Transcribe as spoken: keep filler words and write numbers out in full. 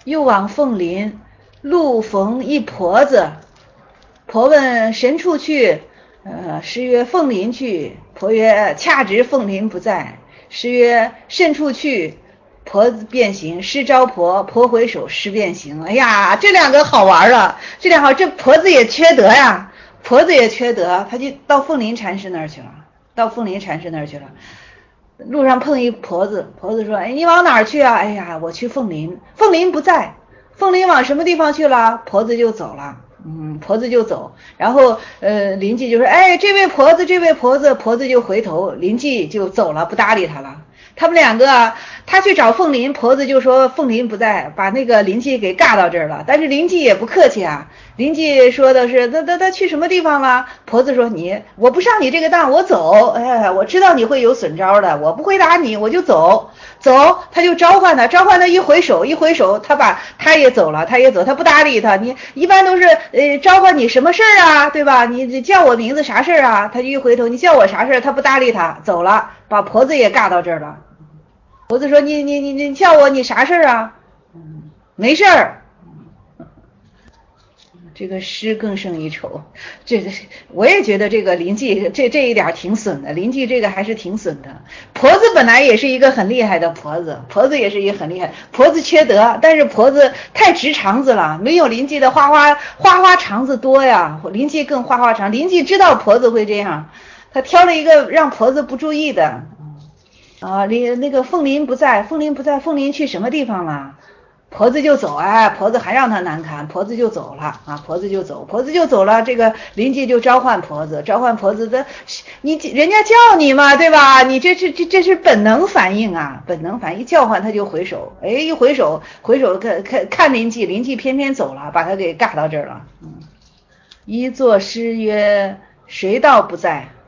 又往凤林，路逢一婆子。婆问神处去？呃，师曰凤林去。婆曰恰值凤林不在。师曰甚处去？婆子变形，师招婆，婆回首，师变形。哎呀，这两个好玩了，这两个这婆子也缺德呀，婆子也缺德，他就到凤林禅师那儿去了，到凤林禅师那儿去了。路上碰一婆子，婆子说：“哎，你往哪儿去啊？”哎呀，我去凤林，凤林不在。凤林往什么地方去了？婆子就走了。嗯，婆子就走，然后呃，邻居就说：“哎，这位婆子，这位婆子。”婆子就回头，邻居就走了，不搭理他了。他们两个，他去找凤林，婆子就说凤林不在，把那个邻居给尬到这儿了。但是邻居也不客气啊，邻居说的是：“他他他去什么地方了？”婆子说：“你我不上你这个当，我走。哎，我知道你会有损招的，我不回答你，我就走。”走，他就召唤他，召唤他一回手，一回手，他把他也走了，他也走，他不搭理他。你一般都是呃召唤你什么事儿啊，对吧？你你叫我名字啥事儿啊？他就一回头，你叫我啥事儿？他不搭理他，走了，把婆子也尬到这儿了。婆子说：“你你你你叫我你啥事儿啊？”嗯，没事儿。这个诗更胜一筹，这个我也觉得这个邻居这这一点挺损的，邻居这个还是挺损的。婆子本来也是一个很厉害的婆子，婆子也是一个很厉害，婆子缺德，但是婆子太直肠子了，没有邻居的花花花花肠子多呀，邻居更花花肠，邻居知道婆子会这样，他挑了一个让婆子不注意的。啊，林那个凤林不在，凤林不在，凤林去什么地方了？婆子就走，哎，婆子还让他难堪，婆子就走了啊，婆子就走，婆子就走了，这个邻居就召唤婆子，召唤婆子的，你人家叫你嘛，对吧？你这是这这是本能反应啊，本能反应，一叫唤他就回首，哎，一回首回首看看看邻居，邻居偏偏走了，把他给尬到这儿了。嗯，一作诗曰：谁道不在？